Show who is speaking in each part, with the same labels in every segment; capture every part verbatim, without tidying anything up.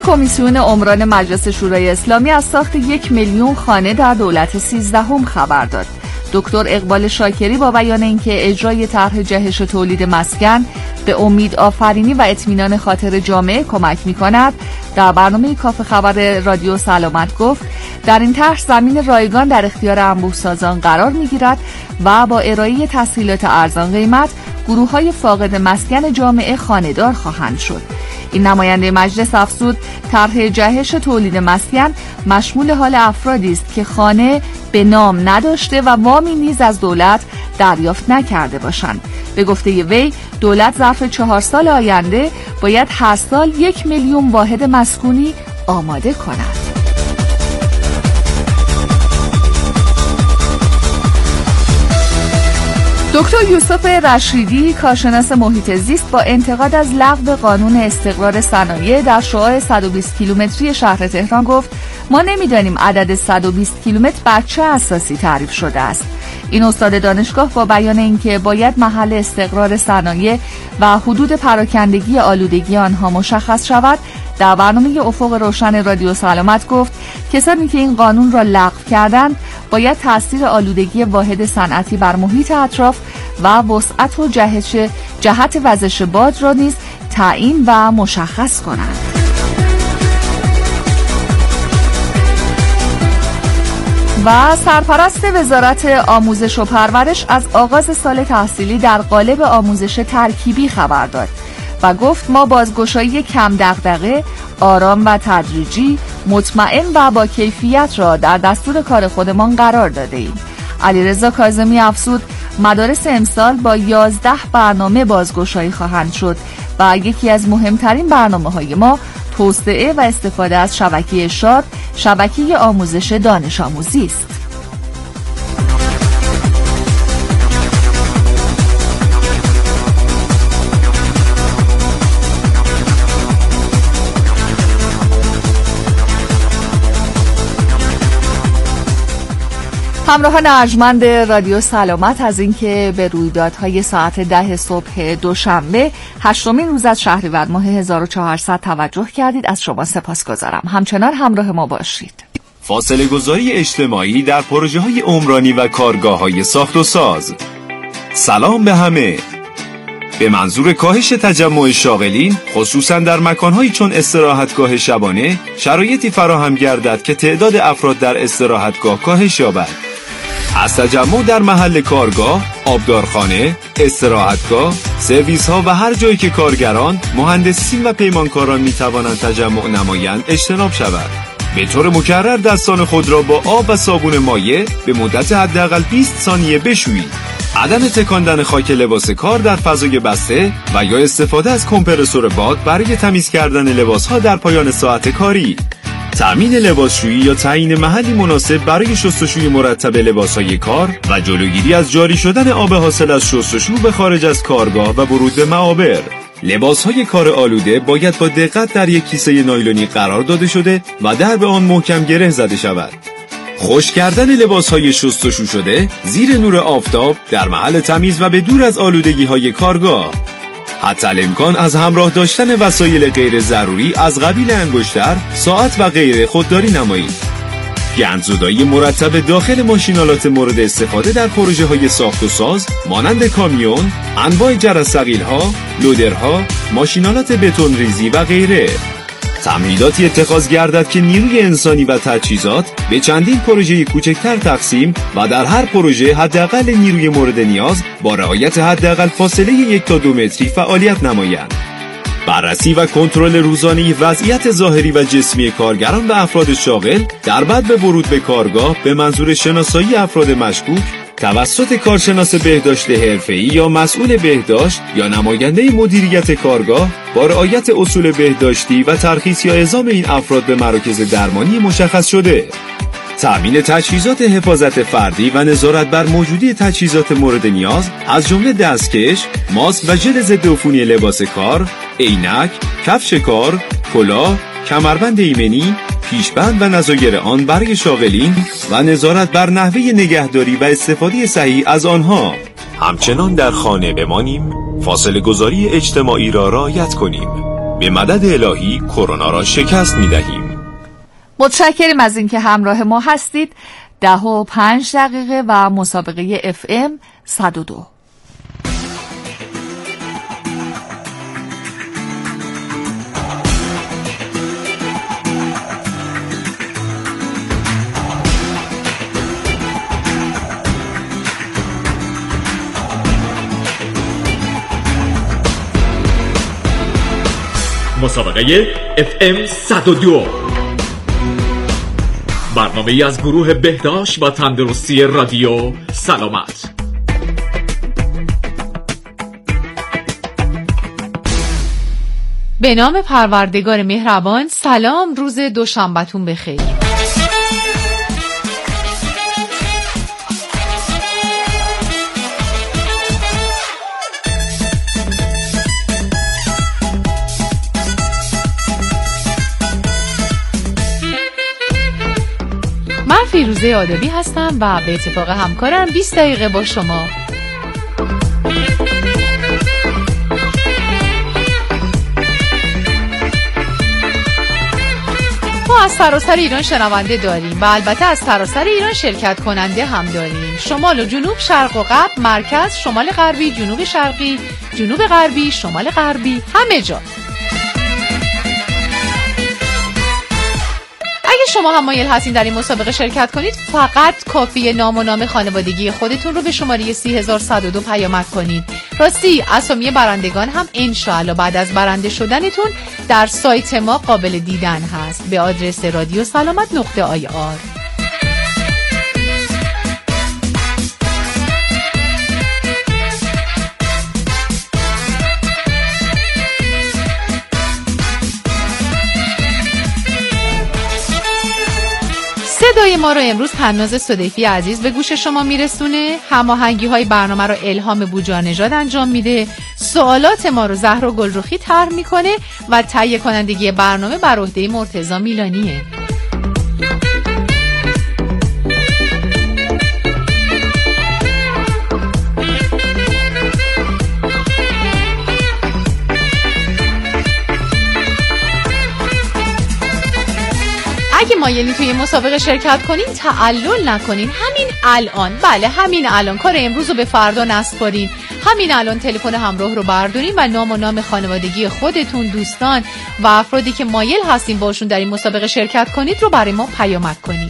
Speaker 1: کمیسیون عمران مجلس شورای اسلامی از ساخت یک میلیون خانه در دولت سیزدهم خبر داد. دکتر اقبال شاکری با بیان اینکه اجرای طرح جهش تولید مسکن به امید آفرینی و اطمینان خاطر جامعه کمک می‌کند، در برنامه کاف خبر رادیو سلامت گفت در این طرح زمین رایگان در اختیار انبوه‌سازان قرار می‌گیرد و با ارائه تسهیلات ارزان قیمت گروه‌های فاقد مسکن جامعه خانه‌دار خواهند شد. این نماینده مجلس افزود طرح جهش تولید مسکن مشمول حال افرادی است که خانه به نام نداشته و وامی نیز از دولت دریافت نکرده باشند. به گفته وی دولت ظرف چهار سال آینده باید هر سال یک میلیون واحد مسکونی آماده کند. دکتر یوسف رشیدی کارشناس محیط زیست با انتقاد از لغو قانون استقرار صنایع در شعاع صد و بیست کیلومتری شهر تهران گفت ما نمیدانیم عدد صد و بیست کیلومتر بر چه اساسی تعریف شده است. این استاد دانشگاه با بیان اینکه باید محل استقرار صنایع و حدود پراکندگی آلودگی آنها مشخص شود، در برنامه افق روشن رادیو سلامت گفت کسانی که این قانون را لغو کردند باید تاثیر آلودگی واحد صنعتی بر محیط اطراف و وسعت و جهش جهت وزش باد را نیز تعیین و مشخص کنند. و سرپرست وزارت آموزش و پرورش از آغاز سال تحصیلی در قالب آموزش ترکیبی خبر داد و گفت ما بازگشایی کم دغدغه، آرام و تدریجی، مطمئن و با کیفیت را در دستور کار خودمان قرار داده ایم. علیرضا کاظمی افزود مدارس امسال با یازده برنامه بازگشایی خواهند شد و یکی از مهمترین برنامه‌های ما توسعه و استفاده از شبکه ارشاد، شبکه آموزش دانش آموزی است. همراهان ارجمند رادیو سلامت، از اینکه به رویدادهای ساعت ده صبح دوشنبه هشتمین روز از شهریور ماه هزار و چهارصد توجه کردید از شما سپاسگزارم. همچنان همراه ما باشید.
Speaker 2: فاصله گذاری اجتماعی در پروژه های عمرانی و کارگاه های ساخت و ساز. سلام به همه. به منظور کاهش تجمع شاغلین، خصوصا در مکانهایی چون استراحتگاه شبانه، شرایطی فراهم گردد که تعداد افراد در استراحتگاه کاهش یابد. از تجمع در محل کارگاه، آبدارخانه، استراحتگاه، سرویس ها و هر جایی که کارگران، مهندسین و پیمانکاران می توانند تجمع نمایند اجتناب شود. به طور مکرر دستان خود را با آب و صابون مایع به مدت حداقل بیست ثانیه بشویید. عدم تکاندن خاک لباس کار در فضای بسته و یا استفاده از کمپرسور باد برای تمیز کردن لباس‌ها در پایان ساعت کاری. تامین لباسشویی یا تعیین محلی مناسب برای شستشوی مرتب لباس‌های کار و جلوگیری از جاری شدن آب حاصل از شستشو به خارج از کارگاه و ورود به معابر. لباس‌های کار آلوده باید با دقت در یک کیسه نایلونی قرار داده شده و درب آن محکم گره زده شود. خشک کردن لباس‌های شستشو شده زیر نور آفتاب در محل تمیز و به دور از آلودگی‌های کارگاه. حتی الامکان از همراه داشتن وسایل غیر ضروری از قبیل انگشتر، ساعت و غیره خودداری نمایید. گندزدایی مرتب داخل ماشینالات مورد استفاده در پروژه‌های ساخت و ساز مانند کامیون، انواع جرثقیل‌ها، لودرها، ماشینالات بتون ریزی و غیره. تمهیداتی اتخاذ گردد که نیروی انسانی و تجهیزات به چندین پروژه کوچکتر تقسیم و در هر پروژه حداقل نیروی مورد نیاز با رعایت حداقل فاصله یک تا دو متری فعالیت نمایند. بررسی و کنترل روزانه وضعیت ظاهری و جسمی کارگران و افراد شاغل در بعد به ورود به کارگاه به منظور شناسایی افراد مشکوک توسط کارشناس بهداشت حرفه‌ای یا مسئول بهداشت یا نماینده مدیریت کارگاه با رعایت اصول بهداشتی و ترخیص یا اعزام این افراد به مراکز درمانی مشخص شده. تامین تجهیزات حفاظت فردی و نظارت بر موجودی تجهیزات مورد نیاز از جمله دستکش، ماسک و ژل ضد عفونی لباس کار، عینک، کفش کار، کلاه، کمربند ایمنی، پیشبند و نظایر آن برای شاغلین و نظارت بر نحوه نگهداری و استفاده صحیح از آنها. همچنان در خانه بمانیم، فاصله گذاری اجتماعی را رعایت کنیم. به مدد الهی کرونا را شکست می‌دهیم.
Speaker 1: متشکریم از اینکه همراه ما هستید. ده و پنج دقیقه و مسابقه اف ام صد و دو.
Speaker 3: مسابقه اف ام صد و دو، برنامه‌ای از گروه بهداشت و تندرستی رادیو سلامت.
Speaker 1: به نام پروردگار مهربان. سلام، روز دوشنبهتون بخیر. من فیروزه آدبی هستم و به اتفاق همکارم بیست دقیقه با شما. ما از سراسر ایران شنونده داریم و البته از سراسر ایران شرکت کننده هم داریم. شمال و جنوب، شرق و غرب، مرکز، شمال غربی، جنوب شرقی، جنوب غربی، شمال غربی، همه جا. شما هم مایل هستین در این مسابقه شرکت کنید، فقط کافیه نام و نام خانوادگی خودتون رو به شماره سی هزار و صد و دو پیامک کنید. راستی اسامی برندگان هم انشاءالله بعد از برنده شدنتون در سایت ما قابل دیدن هست به آدرس رادیو سلامت نقطه آی آر. صدای ما رو امروز تناز صدیفی عزیز به گوش شما میرسونه. هماهنگی های برنامه رو الهام بوجانژاد انجام میده. سوالات ما رو زهرا گلرخی طرح میکنه و تهیه کنندگی برنامه بر عهده مرتضی میلانیه. اگه مایلین توی مسابقه شرکت کنین تعلل نکنین، همین الان، بله همین الان، کار امروز رو به فردا نسپارین. همین الان تلفن همراه رو بردارین و نام و نام خانوادگی خودتون، دوستان و افرادی که مایل هستین باشون در این مسابقه شرکت کنید رو برای ما پیامک کنید.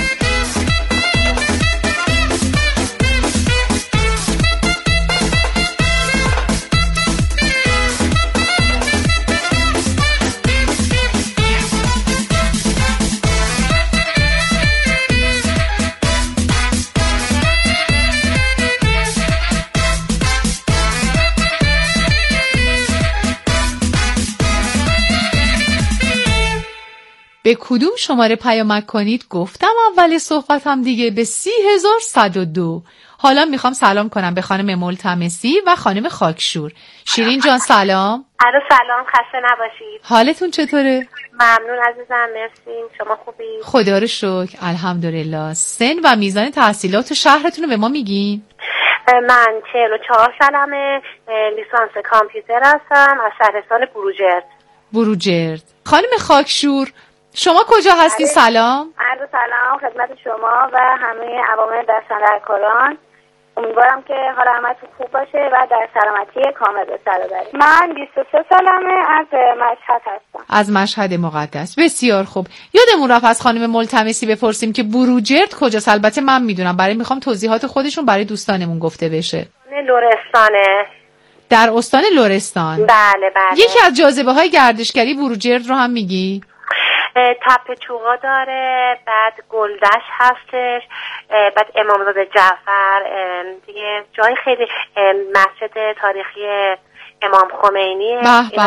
Speaker 1: به کدوم شماره پیامک کنید؟ گفتم اول صحبتم دیگه، به سی هزار و صد و دو. حالا میخوام سلام کنم به خانم ملتمسی و خانم خاکشور. شیرین جان سلام.
Speaker 4: الو سلام، خسته نباشید.
Speaker 1: حالتون چطوره؟
Speaker 4: ممنون عزیزم، مرسی. شما خوبی؟
Speaker 1: خدا رو شکر، الحمدلله. سن و میزان تحصیلات شهرتون رو به ما میگین؟
Speaker 4: من چهل و چهار سالمه، لیسانس کامپیوتر هستم از شهرستان بروجرد.
Speaker 1: بروجرد. خانم خاکشور شما کجا هستی؟ سلام.
Speaker 4: عرض سلام خدمت شما و همه عوامل دستاندرکاران. امیدوارم که حال همتون خوب باشه و در سلامتی کامل به سر ببرید. من بیست و سه سالمه، از مشهد هستم.
Speaker 1: از مشهد مقدس. بسیار خوب. یادمون رفت از خانم ملتمسی بپرسیم که بروجرد کجاست. البته من میدونم، برای میخوام توضیحات خودشون برای دوستانمون گفته بشه.
Speaker 4: لرستانه.
Speaker 1: در استان لرستان.
Speaker 4: بله بله.
Speaker 1: یکی از جاذبه های گردشگری بروجرد رو هم میگی؟
Speaker 4: تپه چوغا داره، بعد گلدش هستش، بعد امامزاده جعفر، دیگه جای خیلی، مسجد تاریخی امام خمینی.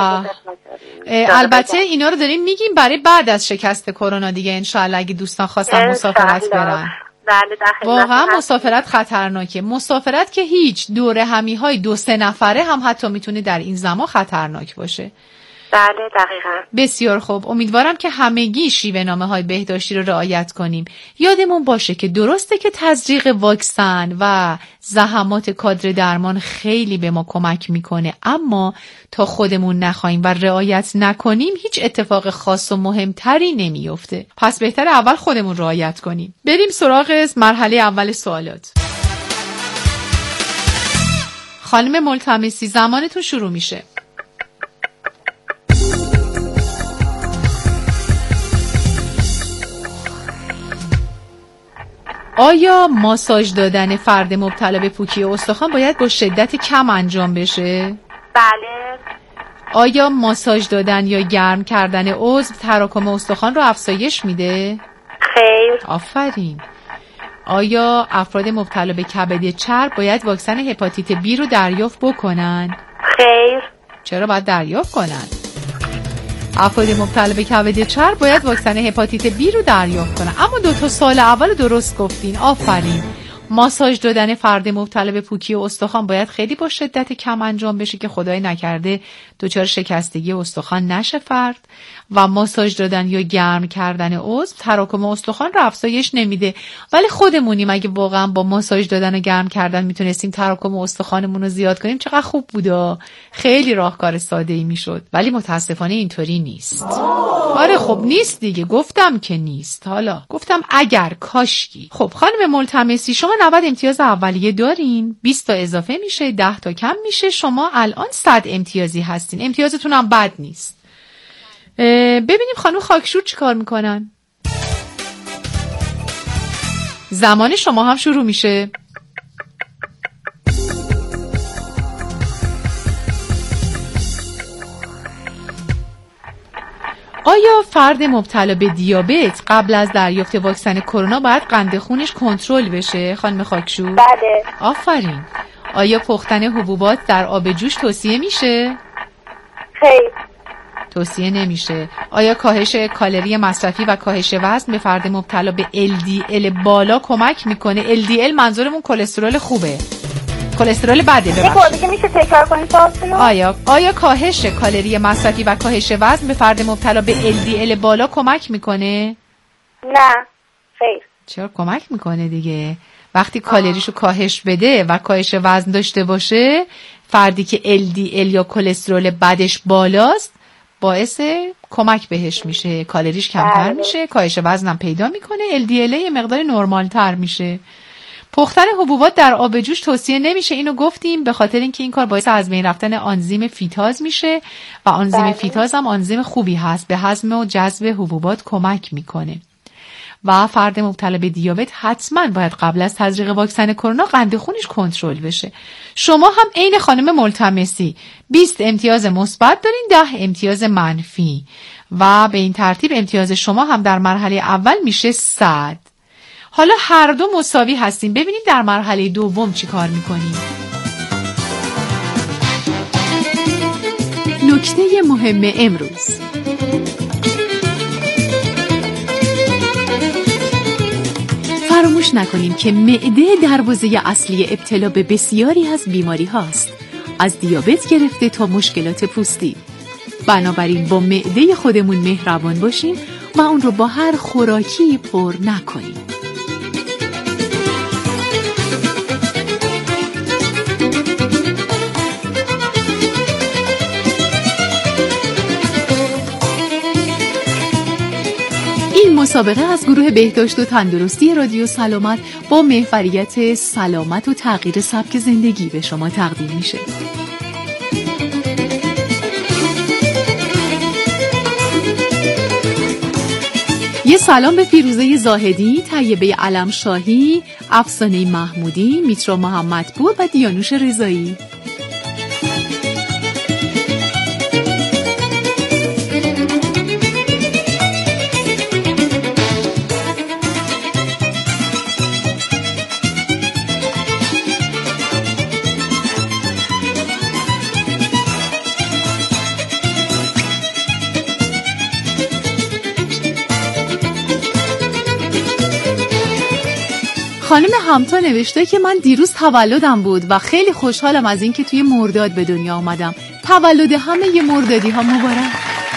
Speaker 1: البته اینا رو داریم میگیم برای بعد از شکست کرونا دیگه، انشالله اگه دوستان خواستن مسافرت برن. واقعا مسافرت خطرناکه. مسافرت که هیچ، دوره همی های دو سه نفره هم حتی میتونه در این زمان خطرناک باشه.
Speaker 4: بله دقیقاً.
Speaker 1: بسیار خوب، امیدوارم که همگی شیوه نامه های بهداشتی رو رعایت کنیم. یادمون باشه که درسته که تزریق واکسن و زحمات کادر درمان خیلی به ما کمک میکنه، اما تا خودمون نخواهیم و رعایت نکنیم هیچ اتفاق خاص و مهمتری نمیفته. پس بهتر اول خودمون رعایت کنیم. بریم سراغ مرحله اول سوالات. خانم ملتمسی، زمانتون شروع میشه. آیا ماساژ دادن فرد مبتلا به پوکی استخوان باید با شدت کم انجام بشه؟
Speaker 4: بله.
Speaker 1: آیا ماساژ دادن یا گرم کردن عضو تراکم استخوان رو افزایش میده؟
Speaker 4: خیر.
Speaker 1: آفرین. آیا افراد مبتلا به کبد چرب باید واکسن هپاتیت بی رو دریافت بکنن؟
Speaker 4: خیر.
Speaker 1: چرا باید دریافت کنن؟ افراد مبتلا به کبد چرب باید واکسن هپاتیت بی رو دریافت کنن. اما دو تا سال اول درست گفتین. آفرین. ماساژ دادن فرد مبتلا به پوکی استخوان باید خیلی با شدت کم انجام بشه که خدای نکرده دچار شکستگی استخوان نشه فرد، و ماساژ دادن یا گرم کردن عضو تراکم استخوان رو افزایش نمیده. ولی خودمونیم اگه واقعا با ماساژ دادن و گرم کردن میتونستیم تراکم استخوانمون رو زیاد کنیم چقدر خوب بوده. خیلی راهکار ساده ای میشد، ولی متاسفانه اینطوری نیست. آره خب نیست دیگه، گفتم که نیست. حالا گفتم اگر کاشکی. خب خانم ملتمسی، شما نود امتیاز اولیه دارین، بیست تا اضافه میشه، ده تا کم میشه، شما الان صد امتیازی هستین. امتیازتون هم بد نیست. ببینیم خانم خاکشور چی کار میکنن. زمان شما هم شروع میشه. آیا فرد مبتلا به دیابت قبل از دریافت واکسن کرونا باید قند خونش کنترل بشه خانم خاکشور؟
Speaker 4: بله.
Speaker 1: آفرین. آیا پختن حبوبات در آب جوش توصیه میشه؟
Speaker 4: خیر.
Speaker 1: توصیه نمیشه. آیا کاهش کالری مصرفی و کاهش وزن به فرد مبتلا به ال دی ال بالا کمک میکنه؟ ال دی ال منظورمون کلسترول خوبه، کلسترول بده. ببخشید
Speaker 4: میشه تکرار کنید؟
Speaker 1: آیا آیا کاهش کالری مصرفی و کاهش وزن به فرد مبتلا به ال دی ال بالا کمک میکنه؟
Speaker 4: نه خیر.
Speaker 1: چرا کمک میکنه دیگه. وقتی کالریشو کاهش بده و کاهش وزن داشته باشه، فردی که ال دی ال یا کلسترول بدش بالاست باعث کمک بهش میشه، کالریش کمتر
Speaker 4: بله.
Speaker 1: میشه، کاهش وزنم پیدا میکنه، ال دی ال یه مقدار نرمال تر میشه. پختن حبوبات در آب جوش توصیه نمیشه، اینو گفتیم، به خاطر اینکه این کار باعث از بین رفتن آنزیم فیتاز میشه و آنزیم بله. فیتاز هم آنزیم خوبی هست، به هضم و جذب حبوبات کمک میکنه. و فرد مبتلا به دیابت حتما باید قبل از تزریق واکسن کرونا قند خونش کنترل بشه. شما هم عین خانم ملتمسی بیست امتیاز مثبت دارین، ده امتیاز منفی، و به این ترتیب امتیاز شما هم در مرحله اول میشه صد. حالا هر دو مساوی هستیم. ببینید در مرحله دوم چی کار میکنیم. نکته مهم امروز: فراموش نکنیم که معده دروازه اصلی ابتلا به بسیاری از بیماری هاست، از دیابت گرفته تا مشکلات پوستی. بنابراین با معده خودمون مهربان باشیم و اون رو با هر خوراکی پر نکنیم. مسابقه از گروه بهداشت و تندرستی رادیو سلامت با محوریت سلامت و تغییر سبک زندگی به شما تقدیم میشه. یه سلام به فیروزه زاهدی، طیبه علمشاهی، افسانه محمودی، میترا محمدپور و دیانوش رضایی. خانم همتا نوشته که من دیروز تولدم بود و خیلی خوشحالم از اینکه توی مرداد به دنیا آمدم. تولد همه مردادی ها مبارک.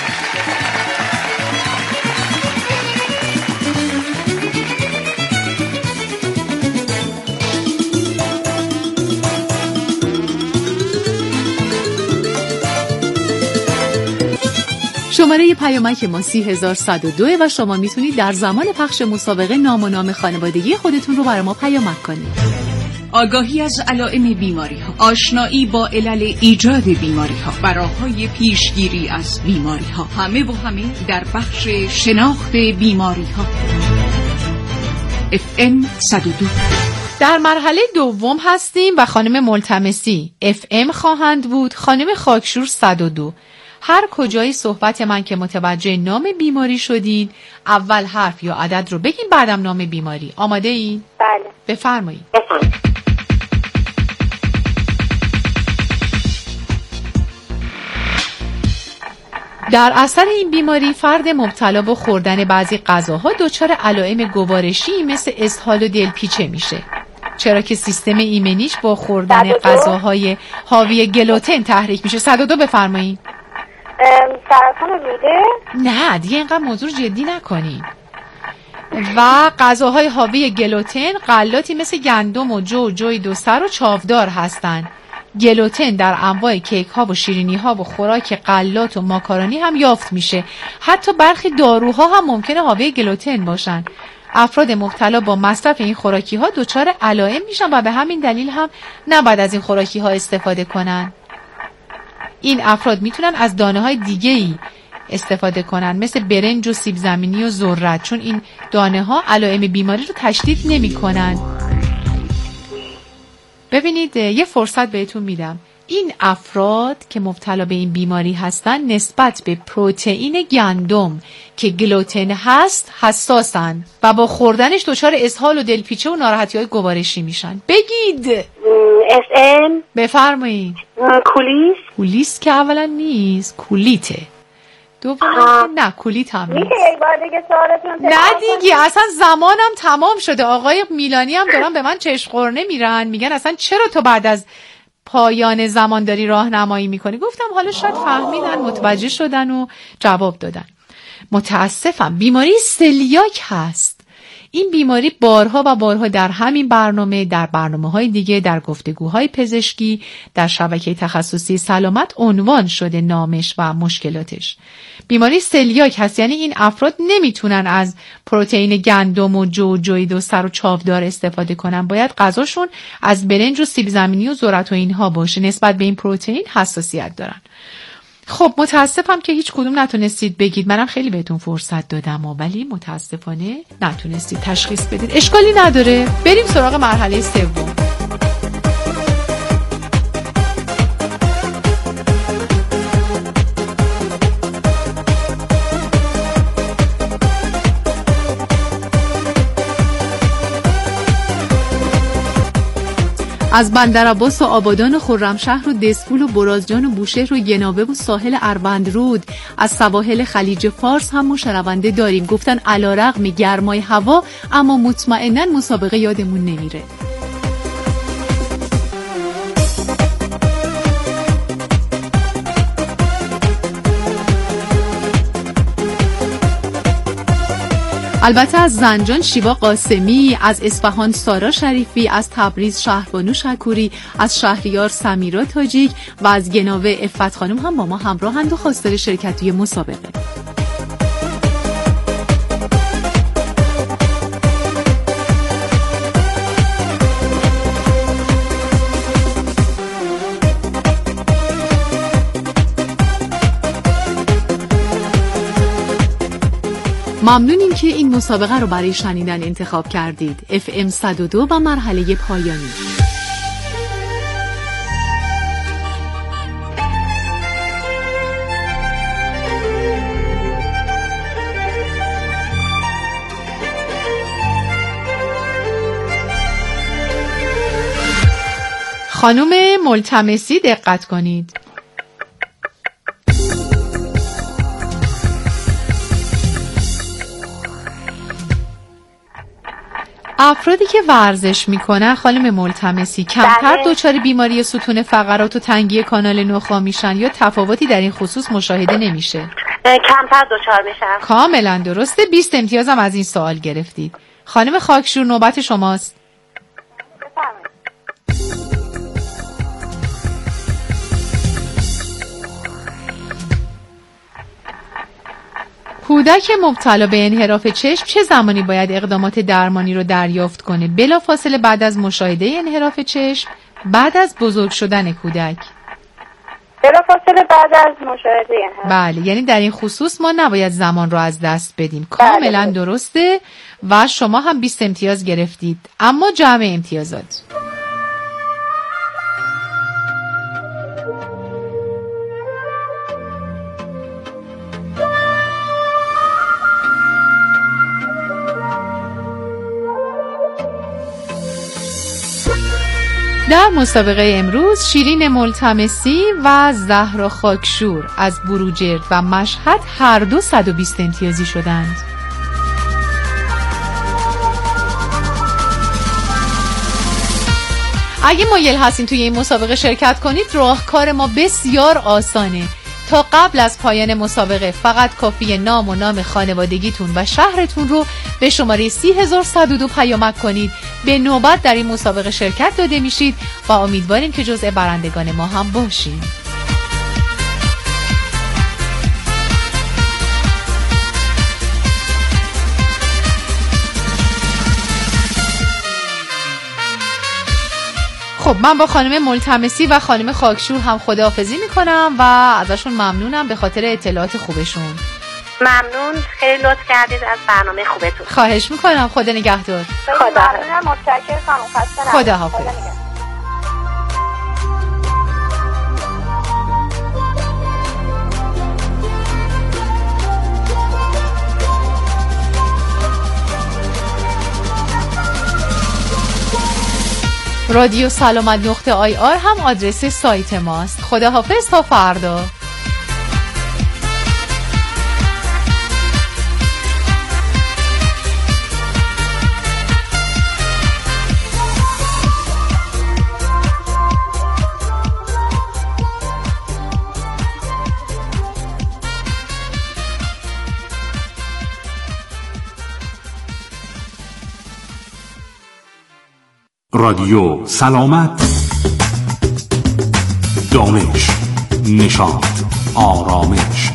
Speaker 1: شماره پیامک ما سی هزار و صد و دو و شما میتونید در زمان پخش مسابقه نام و نام خانوادگی خودتون رو برای ما پیامک کنید.
Speaker 5: آگاهی از علائم بیماری ها، آشنایی با علل ایجاد بیماری ها و راه‌های پیشگیری از بیماری ها، همه و همه در بخش شناخت بیماری ها. اف ام صد و دو.
Speaker 1: در مرحله دوم هستیم و خانم ملتمسی اف ام خواهند بود، خانم خاکشور صد و دو. هر کجای صحبت من که متوجه نام بیماری شدید اول حرف یا عدد رو بگین، بعدم نام بیماری. آماده این؟
Speaker 4: بله.
Speaker 1: بفرمایید.
Speaker 4: بفرمایید.
Speaker 1: در اثر این بیماری فرد مبتلا به خوردن بعضی غذاها دچار علائم گوارشی مثل اسهال و دلپیچه میشه، چرا که سیستم ایمنیش با خوردن غذاهای حاوی گلوتن تحریک میشه. صد و دو بفرمایید.
Speaker 4: سرطان روده؟
Speaker 1: نه دیگه اینقدر موضوع جدی نکنین. و غذاهای حاوی گلوتن غلاتی مثل گندم و جو، جوی دو سر و چاودار هستن. گلوتن در انواع کیک ها و شیرینی ها و خوراک غلات و ماکارونی هم یافت میشه. حتی برخی داروها هم ممکنه حاوی گلوتن باشن. افراد مبتلا با مصرف این خوراکی ها دچار علائم میشن و به همین دلیل هم نباید از این خوراکی ها استفاده کنن. این افراد میتونن از دانه های دیگه ای استفاده کنن مثل برنج و سیب زمینی و ذرت، چون این دانه ها علائم بیماری رو تشدید نمی کنن. ببینید یه فرصت بهتون میدم، این افراد که مبتلا به این بیماری هستن نسبت به پروتئین گندم که گلوتن هست حساسن و با خوردنش دچار اسهال و دلپیچه و ناراحتی های گوارشی میشن. بگید.
Speaker 4: اس ام.
Speaker 1: بفرمایید.
Speaker 4: کولیس.
Speaker 1: کولیس که اولا نیست، کولیته. دوم نه کولیت هم نیست.
Speaker 4: میشه یک بار دیگه سوالتون
Speaker 1: نه دیگه اصلا زمانم تمام شده. آقای میلانی هم دارن به من چشم قرنه میرن، میگن اصلا چرا تو بعد از پایان زمان داری راهنمایی میکنی. گفتم حالا شاید فهمیدن، متوجه شدن و جواب دادن. متاسفم بیماری سلیاک هست. این بیماری بارها و بارها در همین برنامه، در برنامه‌های دیگه، در گفتگوهای پزشکی، در شبکه تخصصی سلامت عنوان شده نامش و مشکلاتش. بیماری سلیاک هست، یعنی این افراد نمیتونن از پروتئین گندم و جو، جوی دو سر و چاودار استفاده کنن. باید غذاشون از برنج و سیب زمینی و ذرت و اینها باشه. نسبت به این پروتئین حساسیت دارن. خب متاسفم که هیچ کدوم نتونستید بگید. منم خیلی بهتون فرصت دادم ولی متاسفانه نتونستید تشخیص بدید. اشکالی نداره، بریم سراغ مرحله سوم. از بندرعباس و آبادان و خرمشهر و دسفول و برازجان و بوشهر و ینابه و ساحل اروندرود، از سواحل خلیج فارس هم ما شنونده داریم. گفتن علیرغم گرمای هوا اما مطمئناً مسابقه یادمون نمیره. البته از زنجان شیوا قاسمی، از اصفهان سارا شریفی، از تبریز شهربانو شکوری، از شهریار سمیرا تاجیک و از گناوه عفت خانم هم با ما همراهند و خواستار شرکت توی مسابقه. ممنونیم که این مسابقه رو برای شنیدن انتخاب کردید. اف ام صد و دو و مرحله پایانی. خانم ملتمسی دقت کنید.
Speaker 6: افرادی که ورزش میکنن خانم ملتمسی کمتر دچار بیماری ستون فقرات و تنگی کانال نخاع میشن یا تفاوتی در این خصوص مشاهده نمیشه؟
Speaker 4: کمتر دچار میشن.
Speaker 6: کاملا درسته. بیست امتیازم از این سوال گرفتید. خانم خاکشور نوبت شماست. کودک مبتلا به انحراف چشم چه زمانی باید اقدامات درمانی رو دریافت کنه؟ بلافاصله بعد از مشاهده انحراف چشم، بعد از بزرگ شدن کودک؟
Speaker 4: بلافاصله بعد از مشاهده انحراف.
Speaker 6: بله، یعنی در این خصوص ما نباید زمان رو از دست بدیم. کاملا بله. درسته و شما هم بیست امتیاز گرفتید. اما جمع امتیازات در مسابقه امروز شیرین ملتمسی و زهرا خاکشور از بروجرد و مشهد هر دو صد و بیست امتیازی شدند. اگه مایل هستین توی این مسابقه شرکت کنید، راهکار ما بسیار آسانه. تا قبل از پایان مسابقه فقط کافیه نام و نام خانوادگیتون و شهرتون رو به شماره سی هزار و صد و دو پیامک کنید. به نوبت در این مسابقه شرکت داده میشید و امیدواریم که جزء برندگان ما هم باشید. خب من با خانم ملتمسی و خانم خاکشور هم خداحافظی میکنم و ازشون ممنونم به خاطر اطلاعات خوبشون.
Speaker 4: ممنون، خیلی لطف کردید از برنامه خوبتون.
Speaker 6: خواهش میکنم. خدا نگهدار.
Speaker 4: خدا ممنونم، متشکرم خانم. خسته نباشید.
Speaker 6: خداحافظ. رادیو سلامت نقطه آی آر هم آدرس سایت ماست. خداحافظ تا فردا.
Speaker 7: رادیو سلامت، دانش، نشاط، آرامش.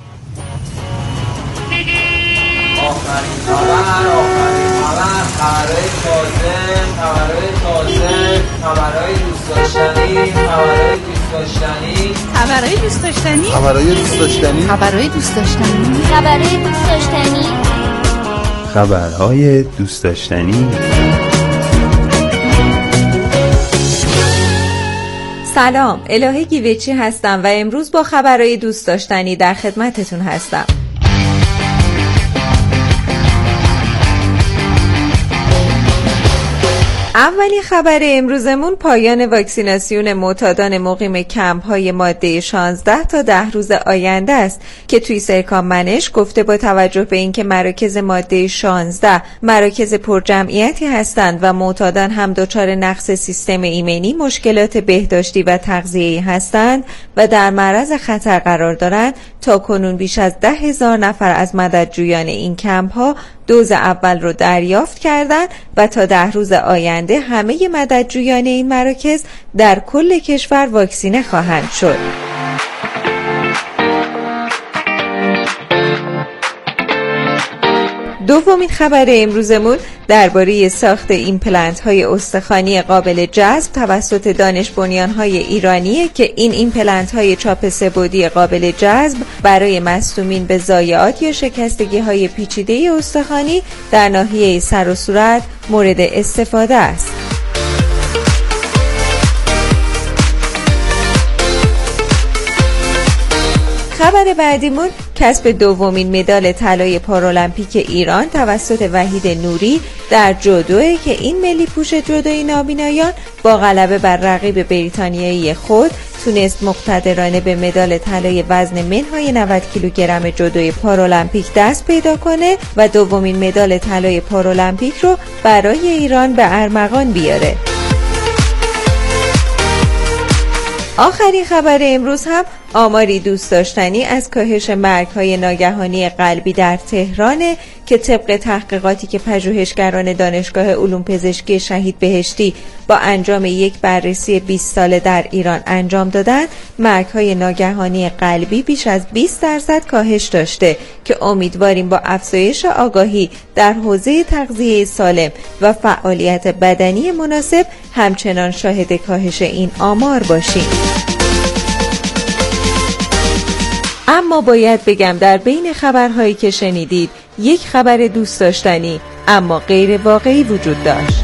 Speaker 8: آخرین خبر، آخرین خبر، خبرهای تازه، خبرهای تازه، خبرهای دوست داشتنی، خبرهای دوست داشتنی،
Speaker 9: خبرهای دوست داشتنی،
Speaker 10: خبرهای دوست داشتنی،
Speaker 9: خبرهای دوست داشتنی،
Speaker 11: خبرهای دوست داشتنی،
Speaker 10: خبرهای دوست داشتنی.
Speaker 12: سلام، الهه گیوچی هستم و امروز با خبرهای دوست داشتنی در خدمتتون هستم. اولین خبر امروزمون پایان واکسیناسیون معتادان مقیم کمپ‌های ماده شانزده تا ده روز آینده است که توی سرکام منش گفته با توجه به اینکه مراکز ماده شانزده مراکز پرجمعیتی هستند و معتادان هم دچار نقص سیستم ایمنی، مشکلات بهداشتی و تغذیه‌ای هستند و در معرض خطر قرار دارند، تا کنون بیش از ده هزار نفر از مددجویان این کمپ‌ها دوز اول رو دریافت کردند و تا ده روز آینده همه مددجویان این مراکز در کل کشور واکسینه خواهند شد. دومین خبر امروزمون درباره ساخت ایمپلنت های استخوانی قابل جذب توسط دانش بنیان های ایرانیه که این ایمپلنت های چاپ سه‌بعدی قابل جذب برای مصدومین به ضایعات یا شکستگی های پیچیده استخوانی در ناحیه سر و صورت مورد استفاده است. خبر بعدیمون کسب دومین مدال طلای پارالمپیک ایران توسط وحید نوری در جودوئه که این ملی پوش جودوی نابینایان با غلبه بر رقیب بریتانیایی خود تونست مقتدرانه به مدال طلای وزن منهای نود کیلوگرم جودوی پارالمپیک دست پیدا کنه و دومین مدال طلای پارالمپیک رو برای ایران به ارمغان بیاره. آخرین خبر امروز هم آماری دوست داشتنی از کاهش مرگ‌های ناگهانی قلبی در تهرانه که طبق تحقیقاتی که پژوهشگران دانشگاه علوم پزشکی شهید بهشتی با انجام یک بررسی بیست ساله در ایران انجام دادن، مرگ‌های ناگهانی قلبی بیش از بیست درصد کاهش داشته که امیدواریم با افزایش آگاهی در حوزه تغذیه سالم و فعالیت بدنی مناسب همچنان شاهد کاهش این آمار باشیم. اما باید بگم در بین خبرهایی که شنیدید یک خبر دوست داشتنی اما غیر واقعی وجود داشت.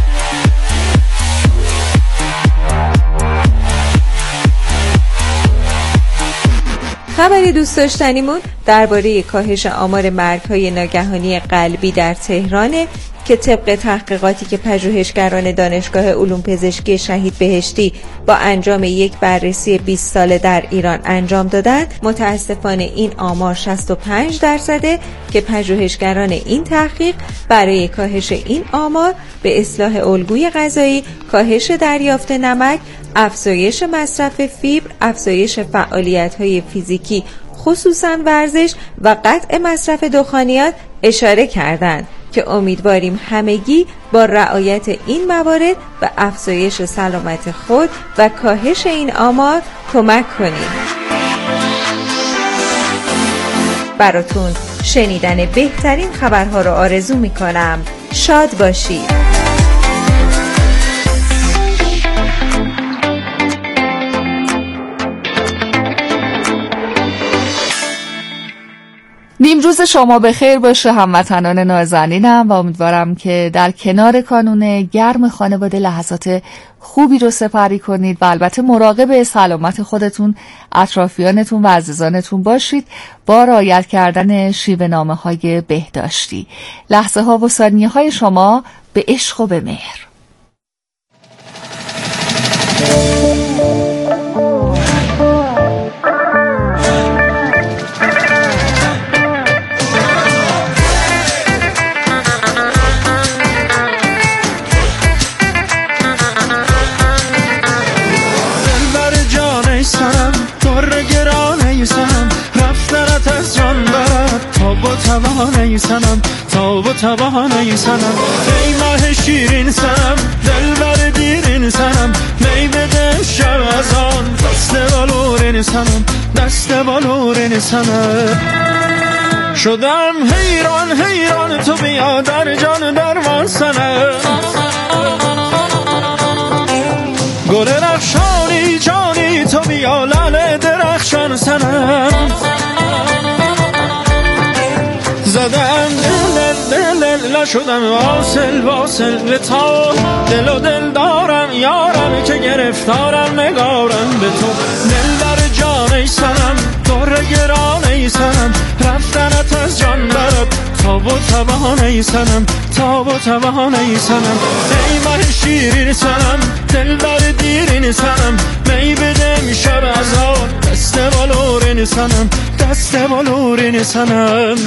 Speaker 12: خبر دوست داشتنیمون درباره کاهش آمار مرگ‌های ناگهانی قلبی در تهرانه که طبق تحقیقاتی که پژوهشگران دانشگاه علوم پزشکی شهید بهشتی با انجام یک بررسی بیست ساله در ایران انجام دادند، متاسفانه این آمار شصت و پنج درصده که پژوهشگران این تحقیق برای کاهش این آمار به اصلاح الگوی غذایی، کاهش دریافت نمک، افزایش مصرف فیبر، افزایش فعالیت‌های فیزیکی خصوصاً ورزش و قطع مصرف دخانیات اشاره کردند که امیدواریم همگی با رعایت این موارد و افزایش سلامت خود و کاهش این آمار کمک کنیم. براتون شنیدن بهترین خبرها رو آرزو میکنم. شاد باشید.
Speaker 1: نیمروز شما به خیر باشه هموطنان نازنینم و امیدوارم که در کنار کانون گرم خانواده لحظات خوبی رو سپری کنید و البته مراقب سلامت خودتون، اطرافیانتون و عزیزانتون باشید با رعایت کردن شیوه نامه های بهداشتی. لحظه ها و ثانیه های شما به عشق و به مهر.
Speaker 13: توانه سنم تا و توانه سنم ای ماه شیرین سنم دلبر دیرین سنم می بده شب از آن دست بالورین سنم دست بالورین سنم شدم حیران حیران تو بیا در جان درمان سنم گل رخشانی جانی تو بیا لال درخشان سنم زدم دل دل دل شدم واصل واصل به تا دل و دل دارم یارم که گرفتارم نگارم به تو دل در جان ای سنم دور گران ای سنم رفتنت از جان برد تا و توان ای سنم تا و توان ای سنم ای ماه شیرین سنم دل بر دیرین سنم می بده شب از آن دست بالورین سنم دست بالورین سنم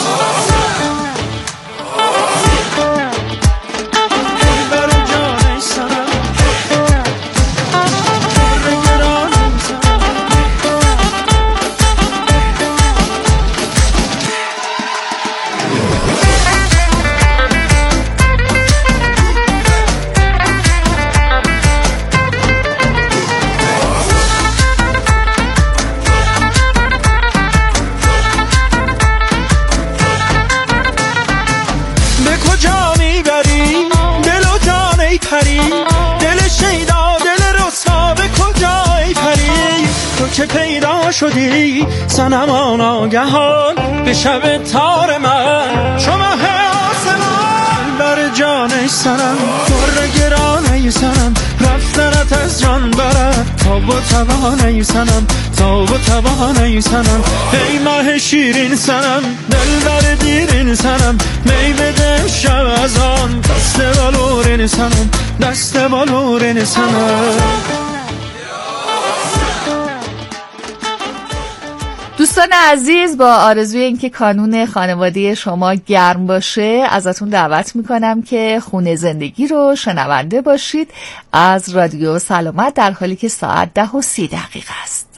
Speaker 13: که پیدا شدی سنما ناگهان به شب تار من شما آسمان بر جان سنم در گران سنم رفتنت از جان برد تا و توان سنم تا و توان سنم ای ماه شیرین سنم دل بر دیرین سنم می بده شب از آن دست بالورین سنم دست بالورین سنم
Speaker 1: دوستان عزیز، با آرزوی اینکه کانون خانواده شما گرم باشه ازتون دعوت میکنم که خونه زندگی رو شنونده باشید از رادیو سلامت، در حالی که ساعت ده و سی دقیقه است.